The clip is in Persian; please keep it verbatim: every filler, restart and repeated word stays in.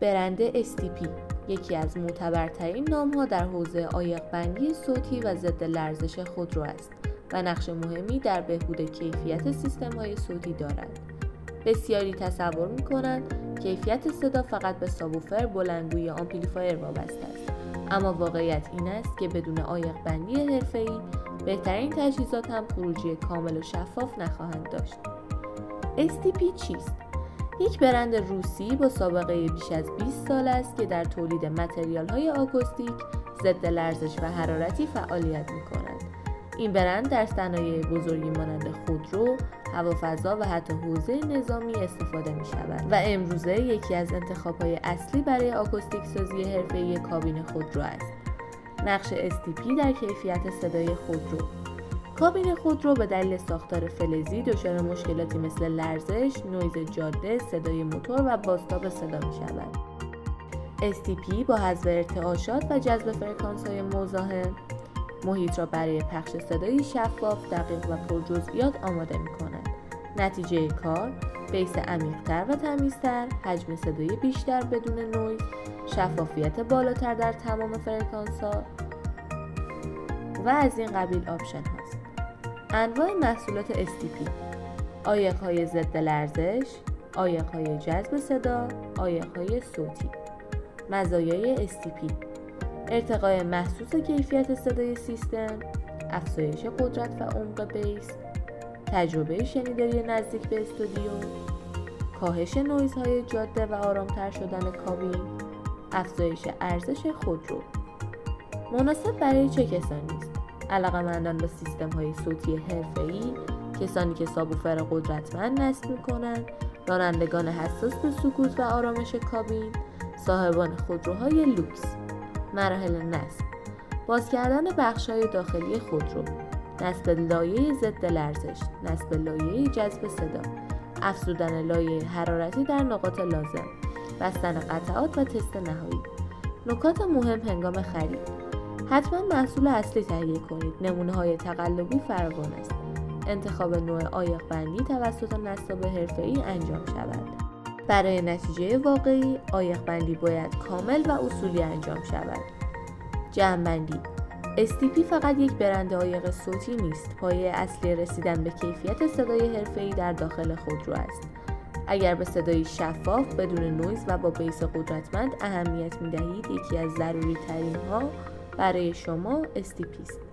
برند اس تی پی یکی از معتبرترین نام‌ها در حوزه عایق بندی صوتی و ضد لرزش خودرو است و نقش مهمی در بهبود کیفیت سیستم‌های صوتی دارد. بسیاری تصور می‌کنند کیفیت صدا فقط به سابووفر، بلندگویی یا آمپلیفایر وابسته است، اما واقعیت این است که بدون عایق بندی حرفه‌ای بهترین تجهیزات هم خروجی کامل و شفاف نخواهند داشت. اس تی پی چیست؟ یک برند روسی با سابقه بیش از بیست سال است که در تولید متریال‌های آکوستیک، ضد لرزش و حرارتی فعالیت می‌کند. این برند در صنایع بزرگی مانند خودرو، هوافضا و حتی حوزه نظامی استفاده می‌شود و امروزه یکی از انتخاب‌های اصلی برای آکوستیک سازی حرفه‌ای کابین خودرو است. نقش اس تی پی در کیفیت صدای خودرو. کابین خودرو به دلیل ساختار فلزی دچار مشکلاتی مثل لرزش، نویز جاده، صدای موتور و بازتاب صدا می‌شود. اس تی پی با حذف ارتعاشات و جذب فرکانس‌های مزاحم، محیط را برای پخش صدایی شفاف، دقیق و پرجزئیات آماده می‌کند. نتیجه کار، بیس عمیق‌تر و تمیزتر، حجم صدای بیشتر بدون نویز، شفافیت بالاتر در تمام فرکانس‌ها و از این قبیل آپشن هاست. انواع محصولات اس تی پی: عایق‌های ضد لرزش، عایق‌های جذب صدا، عایق‌های صوتی. مزایای اس تی پی: ارتقای محسوس کیفیت صدای سیستم، افزایش قدرت و عمق بیس، تجربه شنیداری نزدیک به استودیو، کاهش نویزهای جاده و آرامتر شدن کابین، افزایش ارزش خودرو. مناسب برای چه کسانی است؟ علاقه‌مندان به سیستم‌های صوتی حرفه‌ای، کسانی که سابووفر قدرتمند نصب می‌کنند، رانندگان حساس به سکوت و آرامش کابین، صاحبان خودروهای لوکس. مراحل نصب: باز کردن بخش‌های داخلی خودرو، نصب لایه ضد لرزش، نصب لایه جذب صدا، افزودن لایه حرارتی در نقاط لازم، بستن قطعات و تست نهایی. نکات مهم هنگام خرید: حتما محصول اصلی تهیه کنید. نمونه‌های تقلبی فراوان است. انتخاب نوع عایق بندی توسط نصاب حرفه‌ای انجام شود. برای نتیجه واقعی، عایق بندی باید کامل و اصولی انجام شود. جمع‌بندی: اس تی پی فقط یک برند عایق صوتی نیست، پایه اصلی رسیدن به کیفیت صدای حرفه‌ای در داخل خودرو است. اگر به صدایی شفاف، بدون نویز و با بیس قدرتمند اهمیت می‌دهید، یکی از ضروری ترین ها برای شما اس تی پی است.